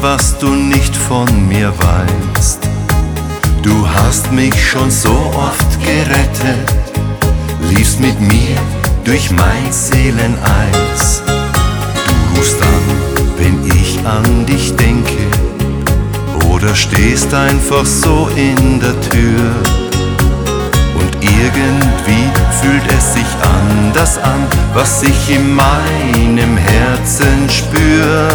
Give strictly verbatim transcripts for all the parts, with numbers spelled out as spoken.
was du nicht von mir weißt. Du hast mich schon so oft gerettet, liefst mit mir durch mein Seeleneis. Du rufst an, wenn ich an dich denke, oder stehst einfach so in der Tür. Und irgendwie fühlt es sich anders an, was ich in meinem Herzen spür.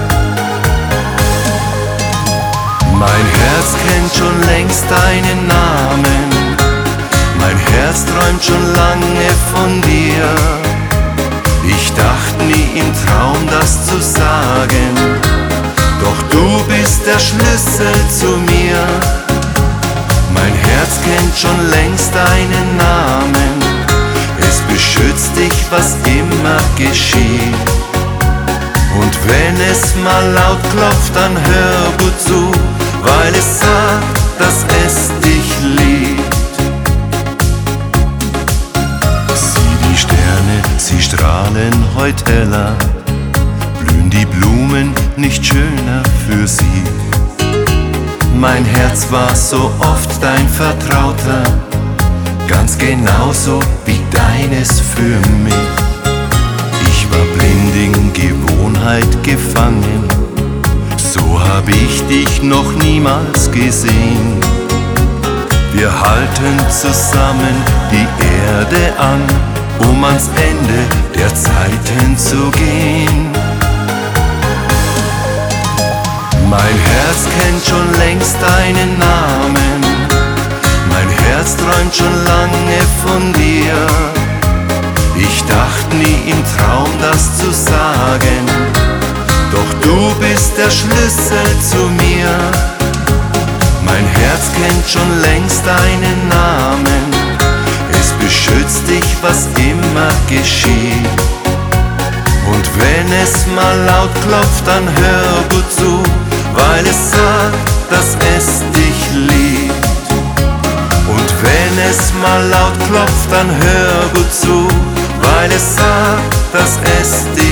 Mein Herz kennt schon längst deinen Namen, mein Herz träumt schon lange von dir. Ich dachte nie im Traum das zu sagen, doch du bist der Schlüssel zu mir. Mein Herz kennt schon längst deinen Namen, es beschützt dich, was immer geschieht. Und wenn es mal laut klopft, dann hör gut zu, weil es sagt, dass es dich liebt. Sieh die Sterne, sie strahlen heut heller, blühen die Blumen nicht schöner für sie. Mein Herz war so oft dein Vertrauter, ganz genauso wie deines für mich. Ich war blind in Gewohnheit gefangen, so hab ich dich noch niemals gesehen. Wir halten zusammen die Erde an, um ans Ende der Zeiten zu gehen. Mein Herz kennt schon längst deinen Namen, mein Herz träumt schon lange von dir. Ich dachte nie im Traum das zu sagen, doch du bist der Schlüssel zu mir. Mein Herz kennt schon längst deinen Namen, es beschützt dich, was immer geschieht. Und wenn es mal laut klopft, dann hör gut zu, weil es sagt, dass es dich liebt. Und wenn es mal laut klopft, dann hör gut zu, weil es sagt, dass es dich liebt.